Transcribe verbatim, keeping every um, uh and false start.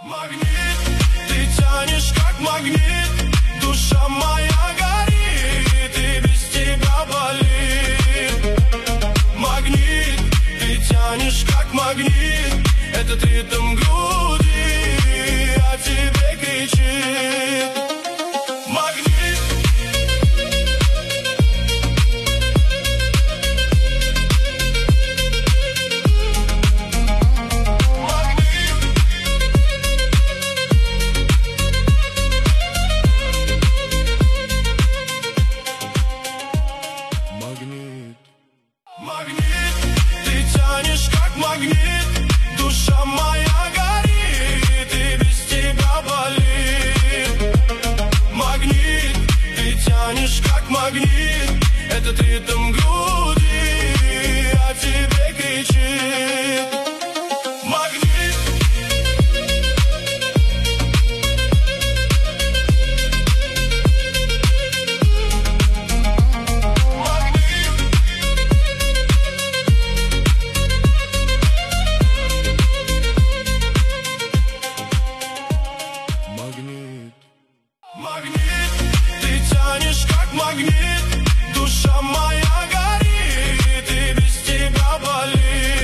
Магнит, ты тянешь как магнит, душа моя горит и без тебя болит. Магнит, ты тянешь как магнит, этот ритм груди о тебе кричит. Магнит. Магнит, ты тянешь как магнит, душа моя горит и без тебя болит. Магнит, ты тянешь как магнит, этот ритм груди о тебе кричит. Магнит. Магнит, ты тянешь как магнит.